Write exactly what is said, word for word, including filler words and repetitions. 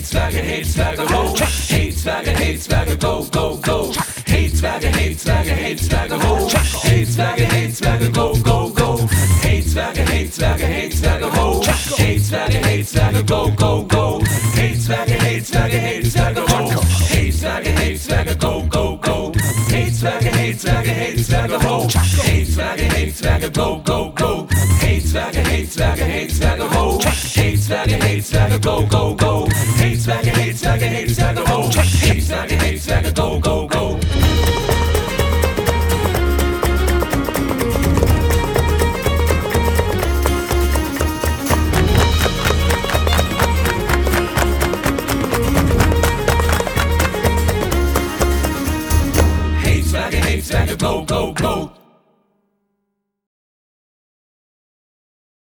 Swagger, hey Swagger, ho. Hey Swagger, hey Swagger, go, go, go. Hey Swagger, hey Swagger, hey Swagger, ho. Hey Swagger, hey Swagger, go, go, go. Hey Swagger, hey Swagger, hey Swagger, ho. Hey Swagger, hey Swagger, go, go, go. Hey Swagger, hey Swagger, hey Swagger, ho. Hey Swagger, hey Swagger, go, go, go. Hey Swagger, hey Swagger, hey Swagger, ho. Hey Swagger, hey Swagger, go, go, go. Hey Swagger, hey Swagger, hey Swagger, ho. Hey Swagger, hey Swagger, go, go, go. Hey Swagger, hey Swagger, hey Swagger, ho. Hey Swagger, hey Swagger, go, go.